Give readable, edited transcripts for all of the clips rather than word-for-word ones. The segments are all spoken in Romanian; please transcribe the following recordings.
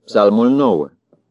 Psalmul 9.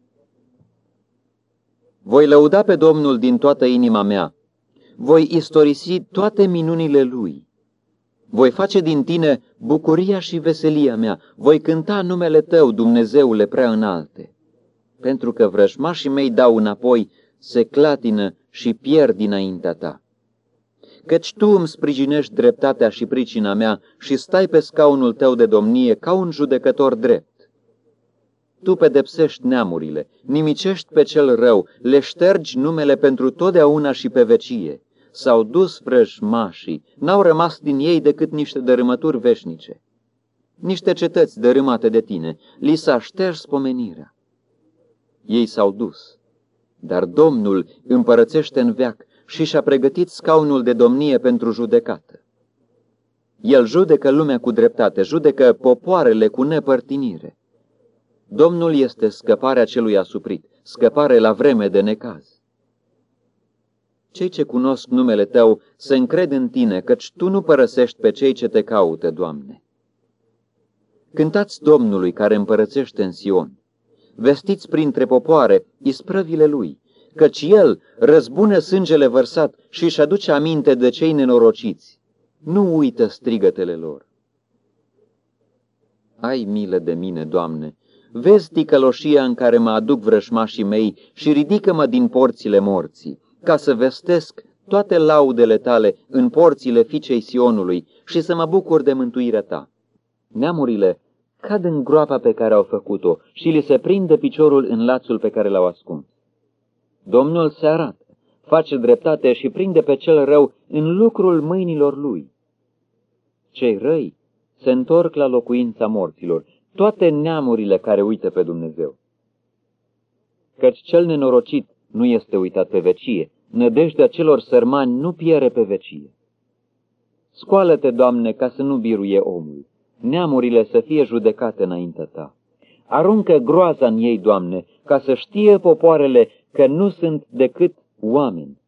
Voi lăuda pe Domnul din toată inima mea, voi istorisi toate minunile Lui. Voi face din tine bucuria și veselia mea, voi cânta numele Tău, Dumnezeule prea înalte. Pentru că vrăjmașii mei dau înapoi, se clatină și pierd dinaintea Ta. Căci Tu îmi sprijinești dreptatea și pricina mea și stai pe scaunul Tău de domnie ca un judecător drept. Tu pedepsești neamurile, nimicești pe cel rău, le ștergi numele pentru totdeauna și pe vecie. S-au dus vrăjmașii, n-au rămas din ei decât niște dărâmături veșnice. Niște cetăți dărâmate de Tine, li s-a șters pomenirea. Ei s-au dus, dar Domnul împărățește în veac și și-a pregătit scaunul de domnie pentru judecată. El judecă lumea cu dreptate, judecă popoarele cu nepărtinire. Domnul este scăparea celui asuprit, scăpare la vreme de necaz. Cei ce cunosc numele Tău se încred în Tine, căci Tu nu părăsești pe cei ce Te caută, Doamne. Cântați Domnului care împărățește în Sion. Vestiți printre popoare isprăvile Lui, căci El răzbună sângele vărsat și își aduce aminte de cei nenorociți. Nu uită strigătele lor. Ai milă de mine, Doamne! Vezi ticăloșia în care mă aduc vrăjmașii mei și ridică-mă din porțile morții, ca să vestesc toate laudele Tale în porțile fiicei Sionului și să mă bucur de mântuirea Ta. Neamurile cad în groapa pe care au făcut-o și li se prinde piciorul în lațul pe care l-au ascuns. Domnul se arată, face dreptate și prinde pe cel rău în lucrul mâinilor lui. Cei răi se întorc la locuința morților, toate neamurile care uită pe Dumnezeu. Căci cel nenorocit nu este uitat pe vecie, nădejdea celor sărmani nu piere pe vecie. Scoală-te, Doamne, ca să nu biruie omul, neamurile să fie judecate înaintea Ta. Aruncă groaza în ei, Doamne, ca să știe popoarele că nu sunt decât oameni.